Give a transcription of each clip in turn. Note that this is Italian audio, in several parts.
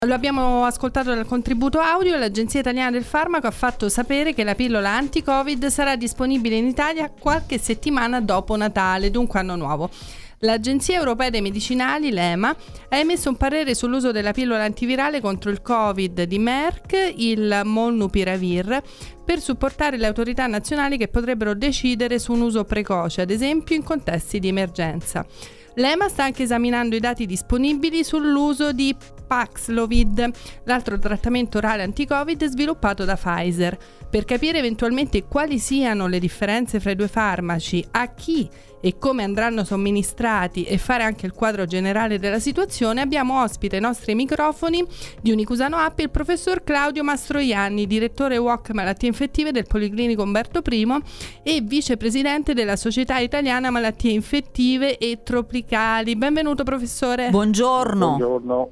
Lo abbiamo ascoltato dal contributo audio. L'Agenzia Italiana del Farmaco ha fatto sapere che la pillola anti-Covid sarà disponibile in Italia qualche settimana dopo Natale, dunque anno nuovo. L'Agenzia Europea dei Medicinali, l'EMA, ha emesso un parere sull'uso della pillola antivirale contro il Covid di Merck, il Molnupiravir, per supportare le autorità nazionali che potrebbero decidere su un uso precoce, ad esempio in contesti di emergenza. L'EMA sta anche esaminando i dati disponibili sull'uso di Paxlovid, l'altro trattamento orale anti-Covid sviluppato da Pfizer. Per capire eventualmente quali siano le differenze fra i due farmaci, a chi e come andranno somministrati e fare anche il quadro generale della situazione, abbiamo ospite ai nostri microfoni di Unicusano App il professor Claudio Mastroianni, direttore UOC Malattie Infettive del Policlinico Umberto I e vicepresidente della Società Italiana Malattie Infettive e Tropicali. Benvenuto professore. Buongiorno.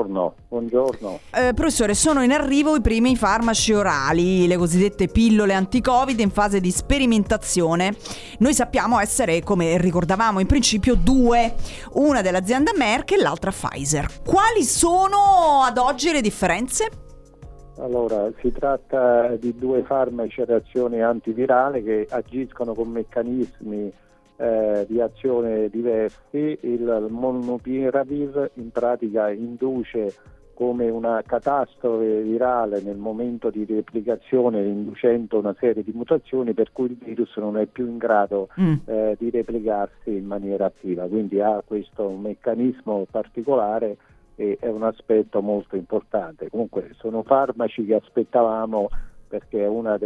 Professore, sono in arrivo i primi farmaci orali, le cosiddette pillole anti-Covid in fase di sperimentazione. Noi sappiamo essere, come ricordavamo in principio, due, una dell'azienda Merck e l'altra Pfizer. Quali sono ad oggi le differenze? Allora, si tratta di due farmaci a reazione antivirale che agiscono con meccanismi di azione diversi. Il Molnupiravir in pratica induce come una catastrofe virale nel momento di replicazione, inducendo una serie di mutazioni per cui il virus non è più in grado di replicarsi in maniera attiva, quindi ha questo meccanismo particolare e è un aspetto molto importante. Comunque sono farmaci che aspettavamo, perché è una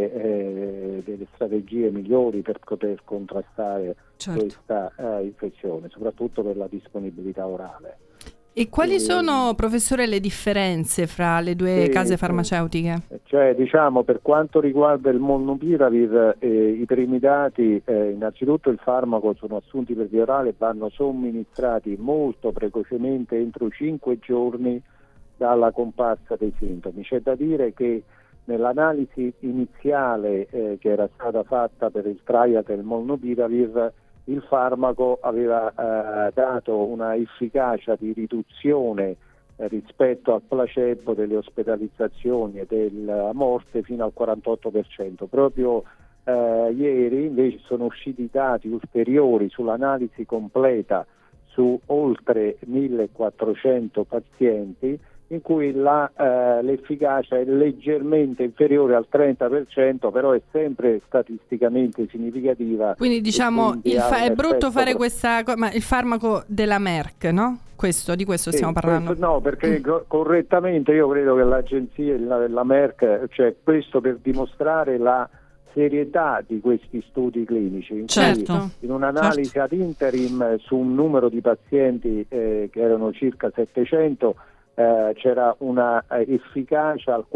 delle strategie migliori per poter contrastare questa infezione, soprattutto per la disponibilità orale. E quali sono, professore, le differenze fra le due case farmaceutiche? Per quanto riguarda il Molnupiravir, i primi dati, innanzitutto il farmaco sono assunti per via orale e vanno somministrati molto precocemente, entro 5 giorni dalla comparsa dei sintomi. C'è da dire che nell'analisi iniziale che era stata fatta per il trial del Molnupiravir, il farmaco aveva dato una efficacia di riduzione rispetto al placebo delle ospedalizzazioni e della morte fino al 48%. Proprio ieri invece sono usciti dati ulteriori sull'analisi completa su oltre 1400 pazienti, in cui l'efficacia è leggermente inferiore al 30%, però è sempre statisticamente significativa. Quindi diciamo è brutto fare questa ma il farmaco della Merck, no? Di questo stiamo parlando? No, perché correttamente io credo che l'agenzia della Merck, cioè questo per dimostrare la serietà di questi studi clinici, in cui in un'analisi ad interim su un numero di pazienti che erano circa 700 c'era una efficacia al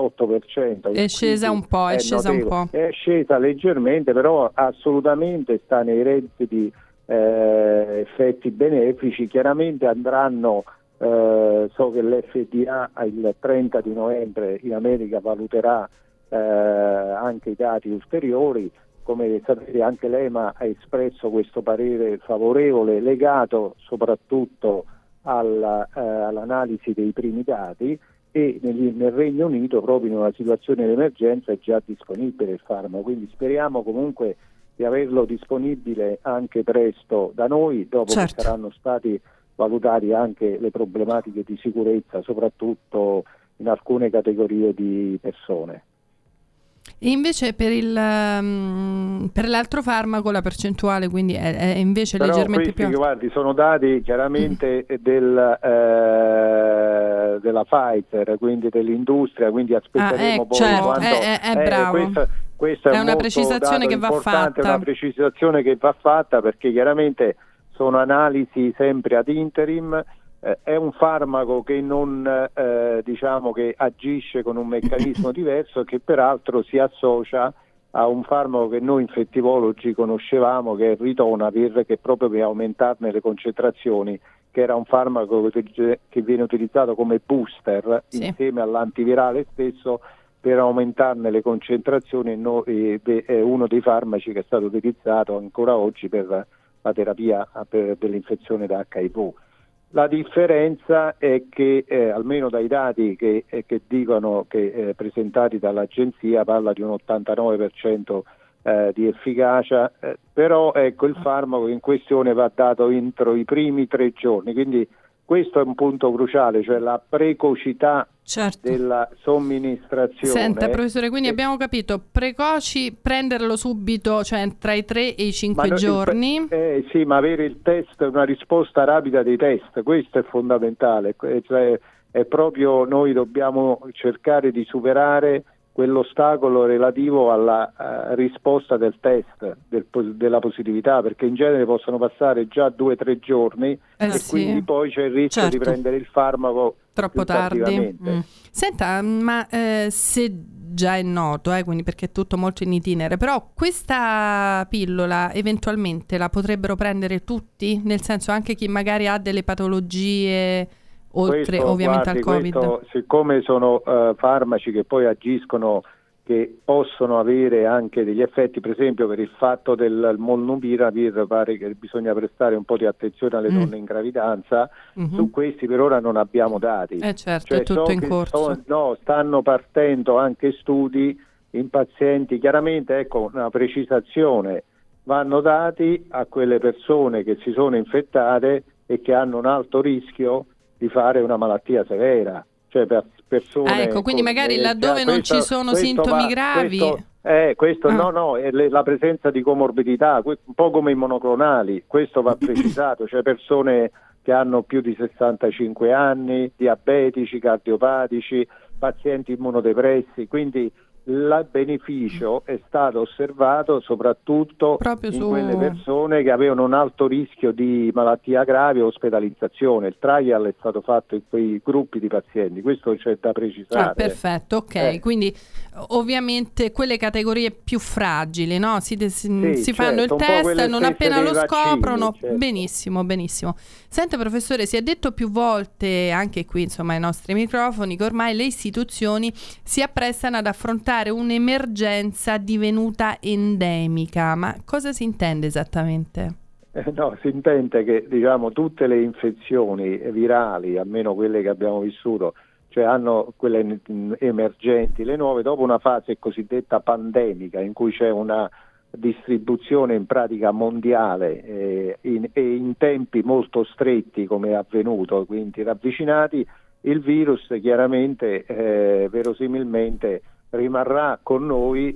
48%. È scesa un po', è scesa leggermente, però assolutamente sta nei redditi effetti benefici. Chiaramente andranno, so che l'FDA il 30 di novembre in America valuterà anche i dati ulteriori. Come sapete anche l'EMA ha espresso questo parere favorevole legato soprattutto all'analisi dei primi dati, e nel Regno Unito proprio in una situazione di emergenza è già disponibile il farmaco, quindi speriamo comunque di averlo disponibile anche presto da noi, dopo che saranno stati valutati anche le problematiche di sicurezza, soprattutto in alcune categorie di persone. E invece per l'altro farmaco la percentuale quindi è invece però leggermente più alta. Guardi, sono dati chiaramente della Pfizer, quindi dell'industria, quindi aspetteremo bravo. Questa è una precisazione che va fatta. È una precisazione che va fatta, perché chiaramente sono analisi sempre ad interim. È un farmaco che non che agisce con un meccanismo diverso, che peraltro si associa a un farmaco che noi infettivologi conoscevamo, che è il Ritonavir, che proprio per aumentarne le concentrazioni, che era un farmaco che viene utilizzato come booster insieme all'antivirale stesso per aumentarne le concentrazioni, è uno dei farmaci che è stato utilizzato ancora oggi per la terapia dell'infezione da HIV. La differenza è che, almeno dai dati che dicono che presentati dall'agenzia, parla di un 89% di efficacia, però ecco, il farmaco in questione va dato entro i primi 3 giorni, quindi questo è un punto cruciale, cioè la precocità della somministrazione. Senta, professore, quindi abbiamo capito, precoci, prenderlo subito, cioè tra i 3 e i 5 giorni. Sì, ma avere il test, una risposta rapida dei test, questo è fondamentale, cioè è proprio, noi dobbiamo cercare di superare quell'ostacolo relativo alla risposta del test, della positività, perché in genere possono passare già 2 o 3 giorni quindi poi c'è il rischio di prendere il farmaco troppo tardi. Senta, ma se già è noto, quindi perché è tutto molto in itinere, però questa pillola eventualmente la potrebbero prendere tutti? Nel senso, anche chi magari ha delle patologie oltre ovviamente al Covid? Siccome sono farmaci che poi agiscono, che possono avere anche degli effetti, per esempio per il fatto del molnupiravir, pare che bisogna prestare un po' di attenzione alle donne in gravidanza. Su questi per ora non abbiamo dati. Certo, è tutto in corso. Stanno partendo anche studi in pazienti, chiaramente ecco una precisazione, vanno dati a quelle persone che si sono infettate e che hanno un alto rischio di fare una malattia severa, cioè per persone quindi magari laddove non ci sono sintomi gravi. No, è la presenza di comorbidità, un po' come i monoclonali, questo va precisato, cioè persone che hanno più di 65 anni, diabetici, cardiopatici, pazienti immunodepressi, quindi il beneficio è stato osservato soprattutto in quelle persone che avevano un alto rischio di malattia grave o ospedalizzazione. Il trial è stato fatto in quei gruppi di pazienti, questo c'è da precisare. Perfetto, ok. Quindi ovviamente quelle categorie più fragili, no? Si fanno il test, non appena lo scoprono. Benissimo. Senta professore, si è detto più volte, anche qui insomma ai nostri microfoni, che ormai le istituzioni si apprestano ad affrontare un'emergenza divenuta endemica, ma cosa si intende esattamente? Si intende che tutte le infezioni virali, almeno quelle che abbiamo vissuto, cioè hanno quelle emergenti, le nuove, dopo una fase cosiddetta pandemica in cui c'è una distribuzione in pratica mondiale e in tempi molto stretti come è avvenuto, quindi ravvicinati, il virus chiaramente verosimilmente rimarrà con noi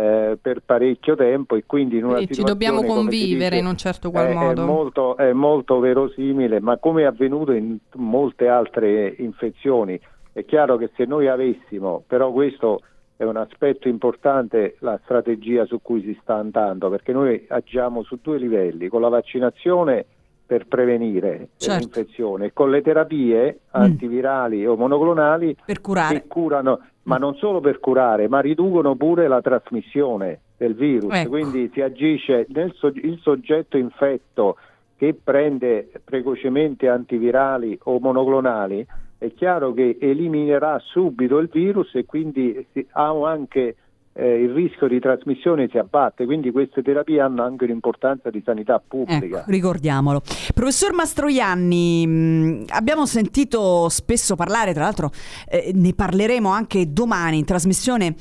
per parecchio tempo e quindi in una situazione, ci dobbiamo convivere in un certo qual modo. È molto verosimile, ma come è avvenuto in molte altre infezioni. È chiaro che se noi avessimo, però questo è un aspetto importante, la strategia su cui si sta andando, perché noi agiamo su 2 livelli, con la vaccinazione per prevenire l'infezione e con le terapie antivirali o monoclonali per curare. Che curano, ma non solo per curare, ma riducono pure la trasmissione del virus, quindi si agisce il soggetto infetto che prende precocemente antivirali o monoclonali, è chiaro che eliminerà subito il virus e quindi ha anche il rischio di trasmissione si abbatte, quindi queste terapie hanno anche un'importanza di sanità pubblica. Ricordiamolo. Professor Mastroianni, abbiamo sentito spesso parlare, tra l'altro ne parleremo anche domani in trasmissione,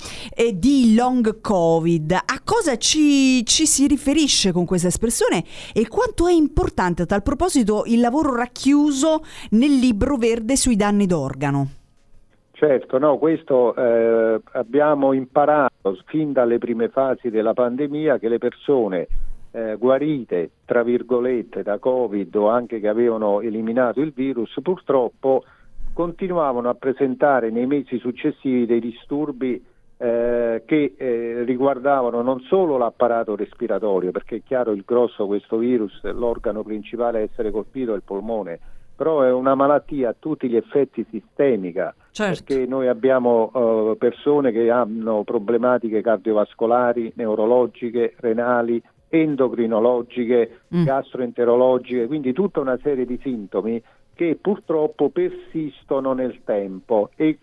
di long covid. A cosa ci si riferisce con questa espressione e quanto è importante a tal proposito il lavoro racchiuso nel libro verde sui danni d'organo? Certo, questo abbiamo imparato fin dalle prime fasi della pandemia che le persone guarite, tra virgolette, da Covid o anche che avevano eliminato il virus, purtroppo continuavano a presentare nei mesi successivi dei disturbi che riguardavano non solo l'apparato respiratorio, perché è chiaro il grosso questo virus, l'organo principale a essere colpito è il polmone, però è una malattia a tutti gli effetti sistemica, perché noi abbiamo persone che hanno problematiche cardiovascolari, neurologiche, renali, endocrinologiche, gastroenterologiche, quindi tutta una serie di sintomi che purtroppo persistono nel tempo e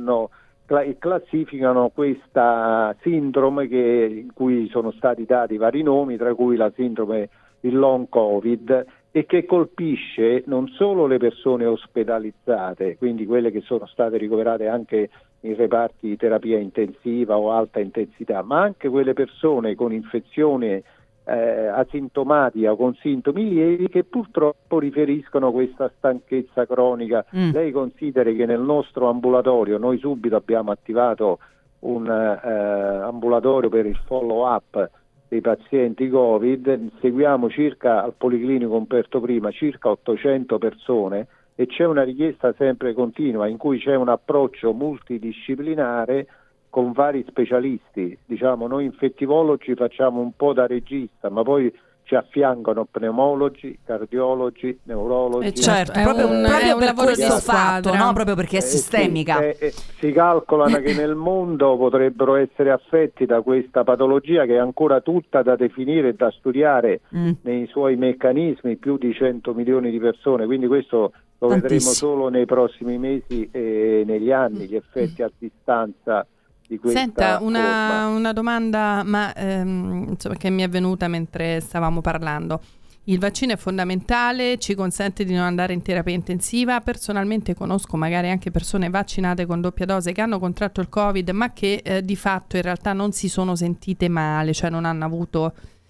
classificano questa sindrome in cui sono stati dati vari nomi, tra cui la sindrome il long covid, e che colpisce non solo le persone ospedalizzate, quindi quelle che sono state ricoverate anche in reparti di terapia intensiva o alta intensità, ma anche quelle persone con infezione asintomatica o con sintomi lievi che purtroppo riferiscono questa stanchezza cronica. Lei consideri che nel nostro ambulatorio noi subito abbiamo attivato un ambulatorio per il follow up dei pazienti Covid, seguiamo circa al Policlinico Umberto I circa 800 persone e c'è una richiesta sempre continua in cui c'è un approccio multidisciplinare con vari specialisti. Diciamo, noi infettivologi facciamo un po' da regista, ma poi ci affiancano pneumologi, cardiologi, neurologi. Certo, proprio per questo fatto, no? Proprio perché è sistemica. Si calcolano che nel mondo potrebbero essere affetti da questa patologia che è ancora tutta da definire e da studiare nei suoi meccanismi, più di 100 milioni di persone, quindi questo lo vedremo solo nei prossimi mesi e negli anni, gli effetti a distanza. Senta, una domanda insomma, che mi è venuta mentre stavamo parlando. Il vaccino è fondamentale, ci consente di non andare in terapia intensiva. Personalmente conosco magari anche persone vaccinate con doppia dose che hanno contratto il Covid ma che di fatto in realtà non si sono sentite male, cioè non hanno avuto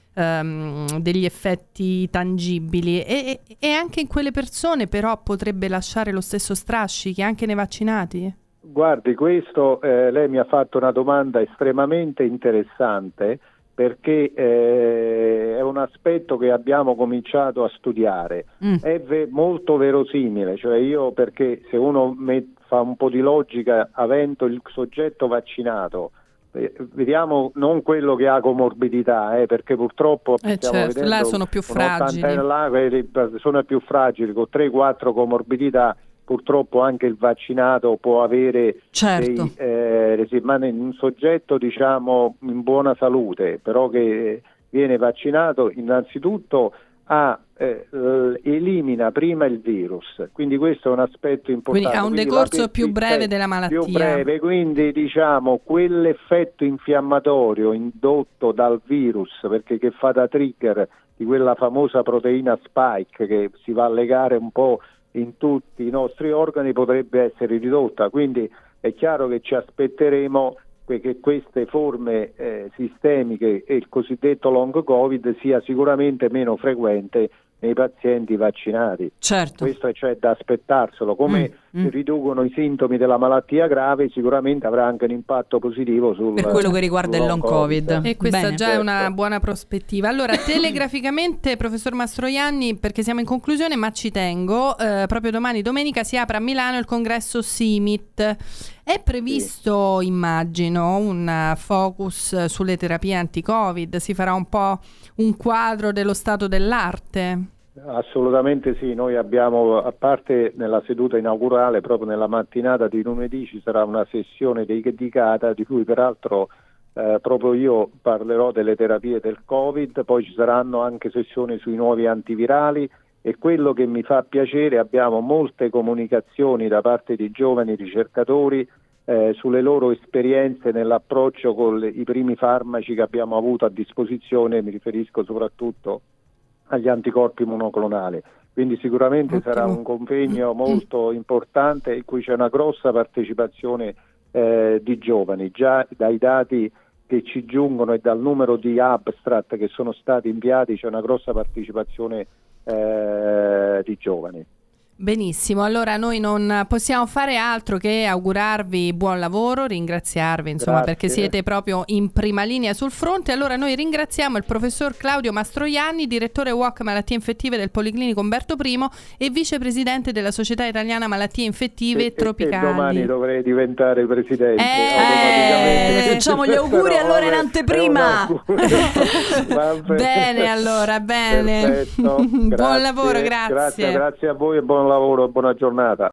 degli effetti tangibili e anche in quelle persone però potrebbe lasciare lo stesso strascichi anche nei vaccinati? Guardi, questo lei mi ha fatto una domanda estremamente interessante perché è un aspetto che abbiamo cominciato a studiare. È molto verosimile, cioè perché se uno fa un po' di logica avendo il soggetto vaccinato, vediamo non quello che ha comorbidità, perché purtroppo stiamo vedendo là sono più fragili. Sono più fragili con 3-4 comorbidità. Purtroppo anche il vaccinato può avere un soggetto diciamo in buona salute, però che viene vaccinato innanzitutto elimina prima il virus, quindi questo è un aspetto importante. Quindi ha un decorso più breve della malattia. Più breve, quindi diciamo quell'effetto infiammatorio indotto dal virus, perché che fa da trigger di quella famosa proteina spike che si va a legare un po' in tutti i nostri organi potrebbe essere ridotta, quindi è chiaro che ci aspetteremo che queste forme sistemiche e il cosiddetto long Covid sia sicuramente meno frequente nei pazienti vaccinati. Certo. Questo c'è da aspettarselo, come riducono i sintomi della malattia grave sicuramente avrà anche un impatto positivo per quello che riguarda il long COVID. E questa già è una buona prospettiva. Allora telegraficamente professor Mastroianni, perché siamo in conclusione ma ci tengo, proprio domani domenica si apre a Milano il congresso CIMIT. È previsto, immagino, un focus sulle terapie anti-Covid, si farà un po' un quadro dello stato dell'arte? Assolutamente sì, noi abbiamo, a parte nella seduta inaugurale, proprio nella mattinata di lunedì ci sarà una sessione dedicata, di cui peraltro proprio io parlerò delle terapie del Covid, poi ci saranno anche sessioni sui nuovi antivirali e quello che mi fa piacere, abbiamo molte comunicazioni da parte di giovani ricercatori sulle loro esperienze nell'approccio con i primi farmaci che abbiamo avuto a disposizione, mi riferisco soprattutto agli anticorpi monoclonali. Quindi sicuramente sarà un convegno molto importante in cui c'è una grossa partecipazione di giovani, già dai dati che ci giungono e dal numero di abstract che sono stati inviati c'è una grossa partecipazione di giovani. Benissimo, allora noi non possiamo fare altro che augurarvi buon lavoro, ringraziarvi insomma perché siete proprio in prima linea sul fronte. Allora noi ringraziamo il professor Claudio Mastroianni, direttore UOC Malattie Infettive del Policlinico Umberto I e vicepresidente della Società Italiana Malattie Infettive Tropicali. Domani dovrei diventare presidente. Facciamo gli auguri allora in anteprima. Bene, allora, bene. Perfetto. Buon lavoro, grazie. Grazie a voi e buon lavoro, buona giornata.